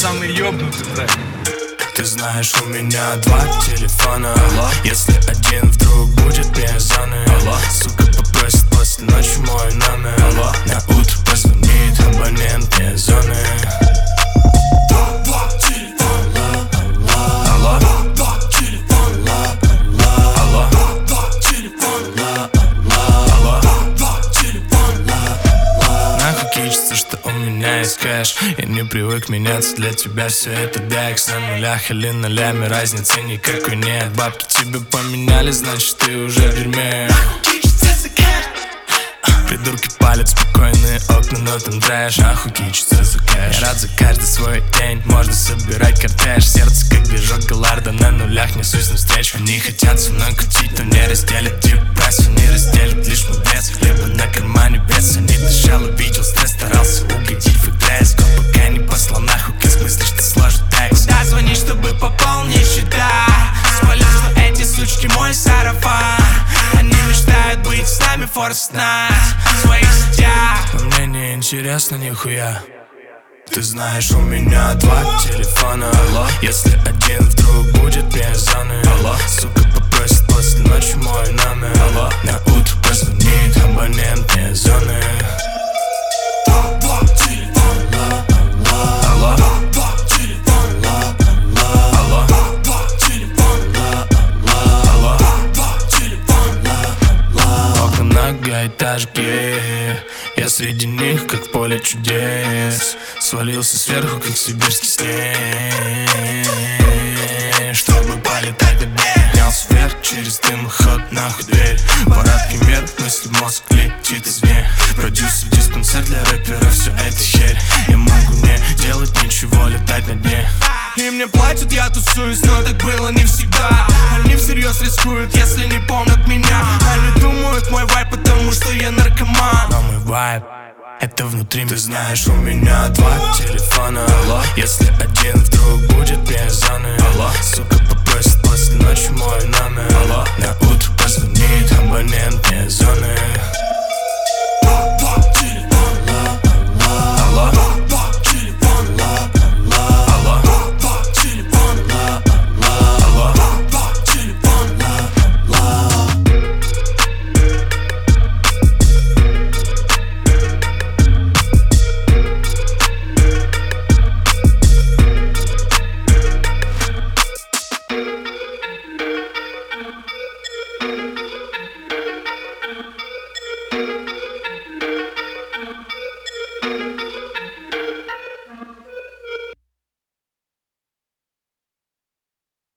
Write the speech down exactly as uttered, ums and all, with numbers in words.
самый ёбнутый трек. Ты знаешь, у меня два телефона. Алло. Если один вдруг будет без зоны, алло, сука попросит после ночи мой номер. Алло. На утро позвонит абонент без зоны. Что у меня есть кэш. Я не привык меняться, для тебя все это декс. На нулях или нолями, разницы никакой нет. Бабки тебе поменяли, значит ты уже в дерьме. Придурки палят спокойные окна, но там трэш. Нахуй кичится за кэш. Я рад за каждый свой день, можно собирать кортеж. Сердце как движок Галарда, на нулях несусь навстречу. Они хотят со мной кутить, но не разделят депрессию. Не разделят лишь мудрец, хлеба на кармане без. Они дышал, видел стресс, старался угодить в игре. Пока не послал нахуй, как смыслишь, ты сложишь текст. Куда звонишь, чтобы пополнить счета? Свалил, что эти сучки мой сарафан. Они мечтают быть с нами форс найт в своих сетях. Мне не интересно нихуя. Ты знаешь, у меня два телефона. Алло. Если один вдруг будет без зоны, алло, сука попросит после ночи мой номер. Алло. На утро позвонит абонент без зоны. Многоэтажки, я среди них, как поле чудес. Свалился сверху, как сибирский снег, чтобы полетать до дня. Нялся вверх через дымоход, нахуй дверь. Парадки мер, мысли мозг летит извне. Продюсер, диспансер для рэпера, все это херь. Я могу не делать ничего, летать на дне. И мне платят, я тусуюсь, но так было не всегда. Они всерьез рискуют, если не помнят меня. Они думают мой вайб, потому что я наркоман. Но мой вайб — это внутри. Ты знаешь, у меня два телефона. Алло. Если один вдруг будет без зоны, алло, сука попросит после ночи мой номер. Алло. На утро позвонит абонент без зоны.